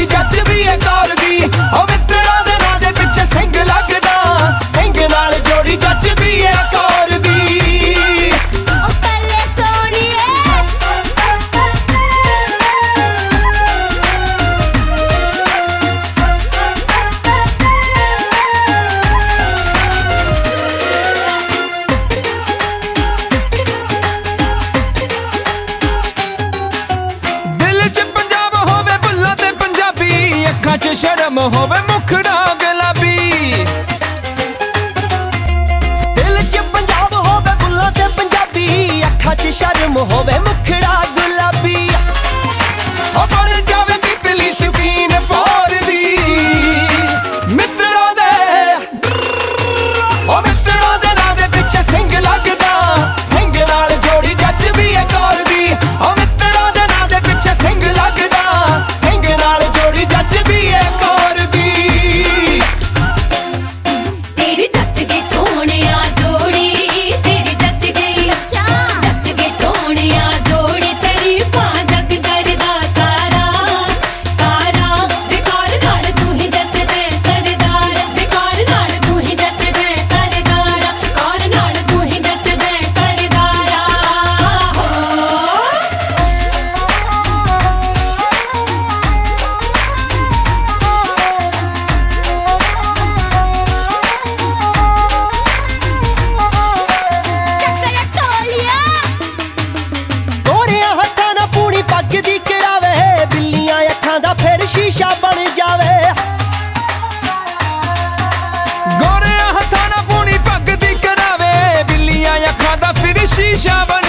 जोड़ी जचदी है कौर दी ओ मित्रा दे नां दे पिछे सिंह लगदा सिंह नाल जोड़ी जचदी है कौर दी शर्म होवे मुखड़ा गुलाबी दिल च पंजाब होवे बुल्ला ते पंजाबी अखां च शर्म होवे मुखड़ा गुलाबी ओ बन जावे तितली शौकीन पौर दी मित्रा दे ओ मित्रा दे नां दे पिछे सिंह लगदा सिंह नाल जोड़ी जचदी है कौर दी ओ मित्रा दे नां दे पिछे सिंह लगदा सिंह नाल जोड़ी जचदी है शीशा बन जावे गोरे हत्थां नाल पूनी पग दी करावे बिल्लियां अखां दा फिर शीशा बन